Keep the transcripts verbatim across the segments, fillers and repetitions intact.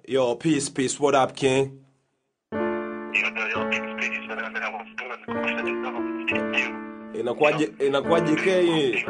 Yo, peace, peace. What up, King? Inakuaje, inakuaje K?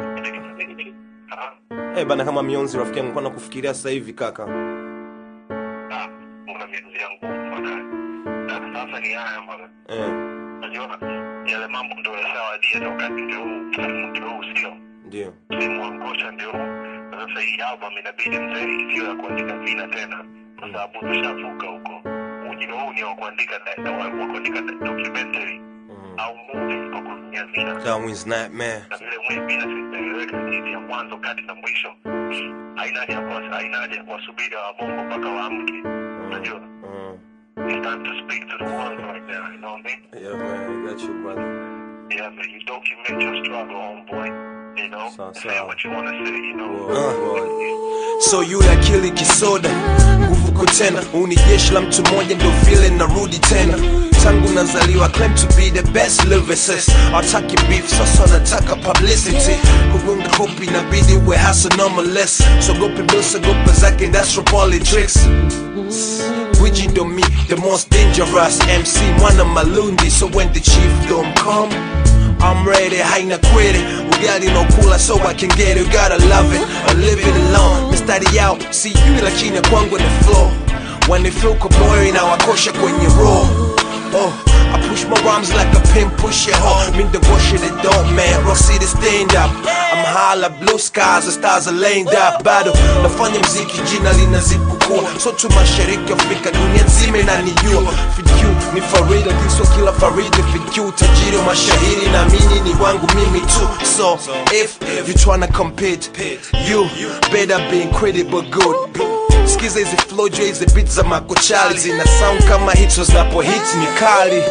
Eh bana, kama mionzi rafiki yangu, kwa nakufikiria sasa hivi kaka. Ah, una mionzi yangu bana. Sasa ni haya bana. Eh. Unajua yale mambo ndio yashawadia na wakati ndio ndio sio. Ndio. Simu angosha ndio. Sasa hii album inabidi mzee sio ya kuandika vina tena. Kwa sababu tushavuka huko. Ujio huu ni wa kuandika na wa kuandika documentary au movie kwa kutumia vina. Darwin's Nightmare. Na vile mwe vina sisi hivi ya mwanzo kati na mwisho. Haina haja kwa haina haja kuwasubiri wabongo mpaka waamke. Unajua? It's time to speak to the world right now, you know what I mean? Yeah, man, I got you, brother. Yeah, man, you document your struggle, homeboy. You know, So, so. say what you want to say, you know. Uh. So yule akili kisoda, nguvu kutena, uni jeshi la mtu mmoja ndio vile narudi tena. Tangu nazaliwa claim to be the best lyricist. Ataki beef, sasa nataka publicity. Kugunga hope inabidi we hustle normalist. So gope bills, gope zake industrial politics. Which do me the most dangerous M C, mwana malundi. So when the chief don't come, I'm ready, haina kweli. Ugali no kula so I can get it. You gotta love it, or live it alone. Mistari out, see you lakini kwangu the flow. When they feel kaboy na wakosha kwenye roll. Oh, I push my rhymes like a pin push it hard. Mean the bullshit it don't, man. Rock City stand up. I'm high like blue skies, the stars are laying up. Battle, nafanya mziki jina linazidi kukua. So tu mashariki Afrika, dunia nzima inanijua. F Q ni Farida, kiswa kila Farida. F Q tajiri wa mashahiri na mini ni wangu mimi tu. So if you tryna compete, you better be incredible good. Skiza hizi flow juu hizi beats za makochali. Zina sound kama hits zinapo hits ni kali.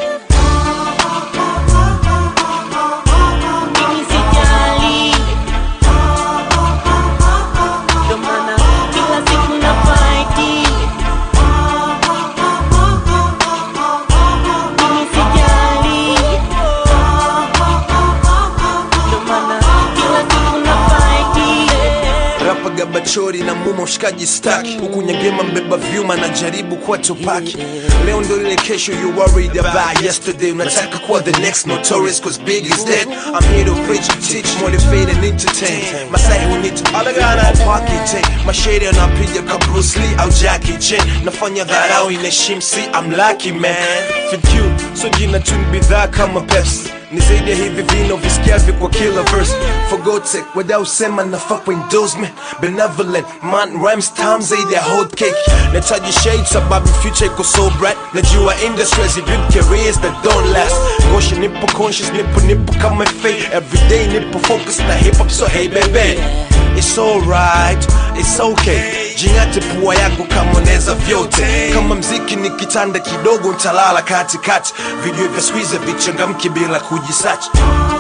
Bachori na mumo shikaji staki. Huku nyangema mbeba vyuma na jaribu kuwa tupaki. Leo ndo ile kesho you worried about yesterday. Unataka kuwa the next notorious cause big is dead. I'm here to preach and teach, motivate and entertain. Masai who need to alagana pocket. Mashade anapiga ka Bruce Lee au Jackie Chan. Nafanya dharau inaheshimu si I'm lucky man. For you, so jina tu ni bidhaa kama Pepsi. Ni zaidi ya hivi vino visikiavyo kwa kila verse. For God's sake, without sema na fuck with endorsement. Benevolent, man rhymes time zaidi ya hot cake. Nataji shade sababu future iko so bright. Najua industries you build careers that don't last. Ngosha nipo conscious, nipo nipo kama fate. Everyday nipo focus na hip hop so hey baby. It's alright, it's okay. Jingate pua yako kama uneza vyote. Kama mziki ni kitanda kidogo ntalala kati kati. Video vya squeeze vichangamki bila kujisachi.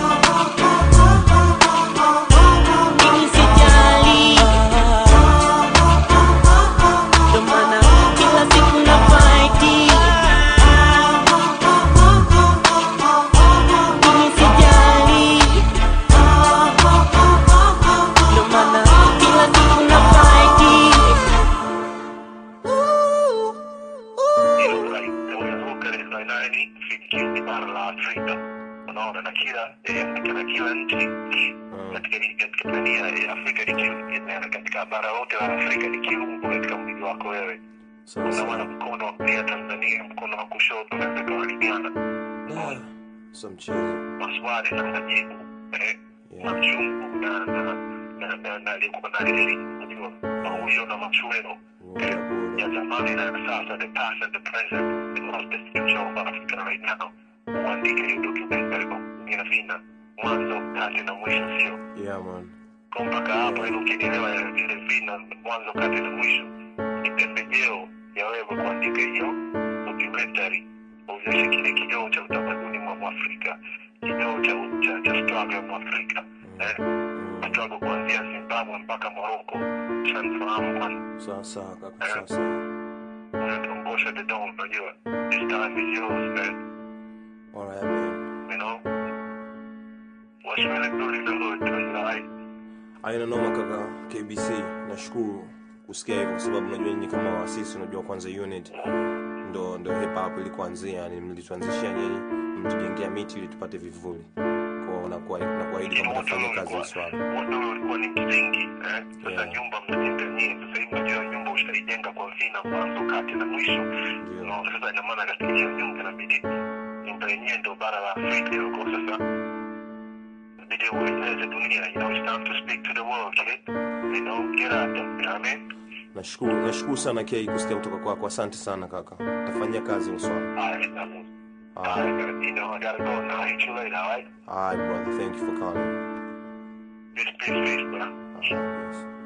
Unaona na kila katika kila nchi katika dunia ya Afrika ni katika bara lote la Afrika ni kiungo katika mwili wako wewe. Unaona mkono wa kulia Tanzania, mkono wa kushoto unaweza kuwasiliana. Some cheese. Maswali na majibu eh machungu na na na na alikuwa na ile unajua mahuyo na machweo ya zamani na sasa, the past and the present, the most the future of Africa right now. Kuandika hiyo documentary kwa vina mwanzo kati na mwisho sio? Yeah man. Kwa mpaka hapo ili ukielewa vile vina mwanzo kati na mwisho ni pembejeo ya wewe kuandika hiyo documentary. Uonyeshe kile kioo cha utamaduni wa Afrika, kioo cha cha cha struggle wa Afrika. Eh, struggle kuanzia Zimbabwe mpaka Morocco. Transform one. Sawa sawa kaka, sawa sawa. Unatongosha the dawn, unajua. This time is yours, man. Alright man. You know, what's really good in the Lord doing right? Aina noma kaka, K B C, nashukuru. kusikia hivyo, kwa sababu unajua nyinyi kama waasisi, unajua kwanza unit ndo ndo hip hop ilikuanzia, yani mlituanzishia nyinyi, mtujengea miti ili tupate vivuli. Kwa unakuwa na kuahidi kama utafanya kazi hii swala. Wote walikuwa ni msingi eh. Sasa nyumba mnajenga nyinyi, sasa hivi unajua nyumba ushaijenga kwa vina mwanzo kati na mwisho. Ndio. Sasa ina maana katika nyumba inabidi nyumba yenyewe ndio bara la Afrika huko sasa. Bidi ueleze dunia, you know, it's time to speak to the world, kid. You know, get out there, you know what I mean? Nashukuru, nashukuru sana K kusikia kutoka kwako. Asante sana kaka. Tafanyia kazi hilo swala. Alright, nothing. Alright, you know, I gotta go now. I'll hit you later, alright? Alright, brother. Thank you for calling. Peace, peace, peace, bro. Alright, peace.